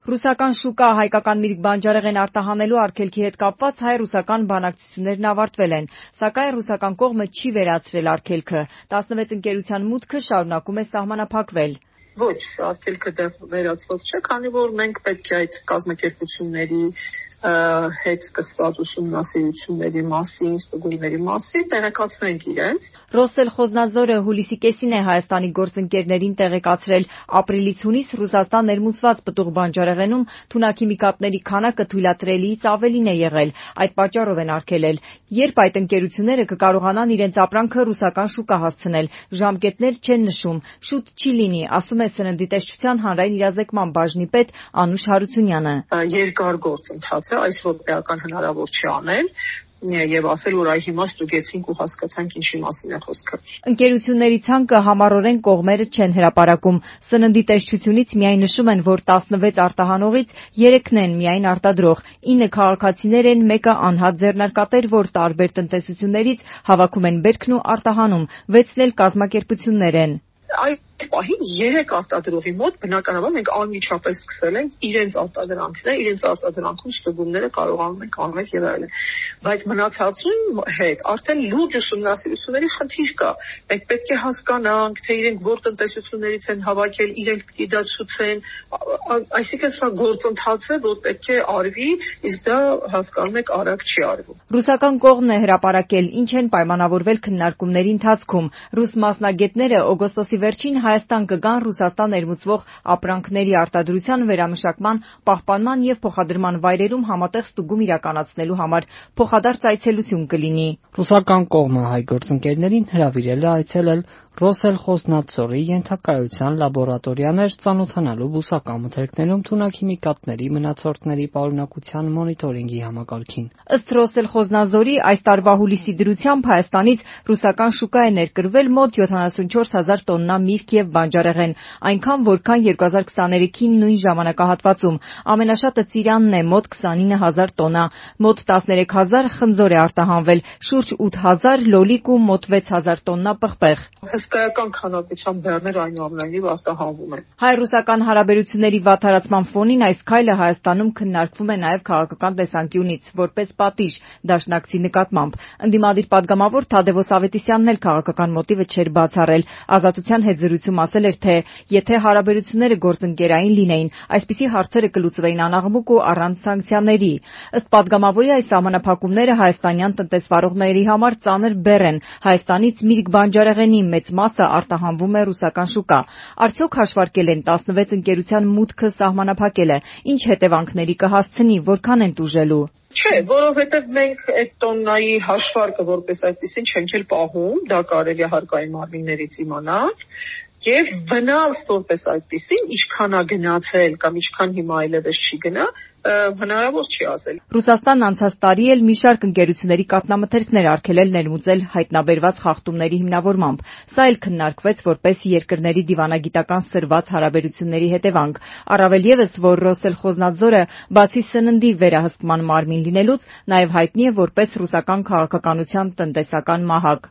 Ռուսական շուկա հայկական միրգ բանջարեղեն արտահանելու արգելքի հետ կապված հայ-ռուսական բանակցություններն ավարտվել են, սակայն ռուսական կողմը չի վերացրել արգելքը, 16 ընկերության մուտքը շարունակում է սահմանափակվել։ Ոչ, արգելքը դեռ վերացված չէ, քանի որ մենք պետք է այդ կազմակերպությունների հետ սկսված ուսումնասիրությունների մասին, ստուգումների մասին տեղեկացնենք իրենց։ Ռոսելխոզնադզորը հուլիսի կեսին է Հայաստանի գործընկերներին տեղեկացրել ապրիլից հունիս Ռուսաստան ներմուծված պտուղ բանջարեղենում թունաքիմիկատների քանակը թույլատրելիից ավելին է եղել, այդ պատճառով են արգելել։ Երբ այդ ընկերությունները կկարողանան իրենց ապրանքը ռուսական շուկա հասցնել, ժամկետներ չեն նշում, շուտ չի լինի, ասում է Սննդի տեսչության հանրային իրազեկման բաժնի պետ Անուշ Հարությունյանը։ Երկար գործընթաց է, այս րոպեական հնարավոր չի անել եւ ասել, որ այ հիմա ստուգեցինք ու հասկացանք ինչի մասին է խոսքը։ Ընկերությունների ցանկը համառորեն կողմերը չեն հրապարակում։ Սննդի տեսչությունից միայն նշում են, որ 16 արտահանողից 3-ն են միայն արտադրող, 9 քաղաքացիներ են, մեկը անհատ ձեռնարկատեր, որ տարբեր տնտեսություններից հավաքում են բերքն ու արտահանում, 6-ն էլ կազմակերպություններ են։ Այս պահին 3 արտադրողի մոտ բնականաբար մենք անմիջապես սկսել ենք իրենց արտադրանքները, իրենց արտադրանքում ստուգումները կարողանում ենք անել եւ այլն։ Բայց մնացածուն հետ արդեն լուրջ ուսումնասիրությունների խնդիր կա։ Մենք պետք է հասկանանք, թե իրենք որ տնտեսություններից են հավաքել, իրենք պիտի դա ցուցեն, այսինքն սա գործընթաց է, որ պետք է արվի, իսկ դա հասկանում եք արագ չի արվում։ Ռուսական կողմն է հրապարակել, ինչ են պայմանավորվել քննարկումների ընթացքում։ Ռուս մասնագետները օգոստոսի վերջին Հայաստան կգան Ռուսաստան ներմուծվող ապրանքների արտադրության, վերամշակման, պահպանման եւ փոխադրման վայրերում համատեղ ստուգում իրականացնելու համար փոխադարձ այցելություն կլինի։ Ռուսական կողմը հայ գործընկերներին հրավիրել է այցելել Ռոսելխոզնադզորի ենթակայության լաբորատորիաներ ծանոթանալու բուսական մթերքներում թունաքիմիկատների մնացորդների պարունակության մոնիտորինգի համակարգին։ Ըստ Ռոսելխոզնադզորի այս տարվա հուլիսի դրությամբ Հայաստանից ռուսական շուկա է ներկրվել մոտ 74,000 տոննա միրգ եւ բանջարեղեն, այնքան որքան 2023-ին նույն ժամանակահատվածում։ Ամենաշատը Ծիրանն է, մոտ 29,000 տոննա, մոտ 13,000 խնձոր է արտահանվել, շուրջ 8,000 լոլիկ ու մոտ 6,000 տոննա պղպեղ։ Հսկայական քանակությամբ բեռներ այնուամենայնիվ արտահանվում են։ Հայ-ռուսական հարաբերությունների վատթարացման ֆոնին այս քայլը Հայաստանում քննարկվում է նաև քաղաքական տեսանկյունից, որպես պատիժ դաշնակցի նկատմամբ։ Ընդդիմադիր պատգամավոր Թադևոս Ավետիսյանն էլ քաղաքական մոտիվը չէր բացառել։ Ազատության հետ զրույցում ասել էր, թե եթե հարաբերությունները գործընկերային լինեին, այսպիսի հարցերը կլուծվեին անաղմուկ ու առանց սանկցիաների։ Ըստ պատգամավորի այս սահմանափակումները հայաստանյան տնտեսվարողների համար ծանր բեռ են։ Հայաստանից միրգ բանջարեղենի մեծ մասը արտահանվում է ռուսական շուկա։ Արդյոք հաշվարկել են 16 ընկերության մուտքը սահմանափակելը, ինչ հետևանքների կհասցնի, որքան են տուժելու։ Չէ, որովհետև մենք այդ տոննայի հաշվարկը որպես այդպեսին չենք էլ պահում, դա կարելի է հարկային մարմիններից իմանալ, եւ վնաս որպես այդպեսին ինչքան է գնացել կամ ինչքան հիմա այլևս չի գնա, հնարավոր չի ասել։ Ռուսաստանն անցած տարի էլ մի շարք ընկերությունների կաթնամթերքներ արգելել ներմուծել հայտնաբերված խախտումների հիմնավորմամբ։ Սա էլ քննարկվեց որպես երկրների դիվանագիտական սրված հարաբերությունների հետևանք։ Առավել ևս, որ Ռոսելխոզնադզորը բացի սննդի վերահսկման մարմին լինելուց, նաև հայտնի է որպես ռուսական քաղաքականության տնտեսական մահակ։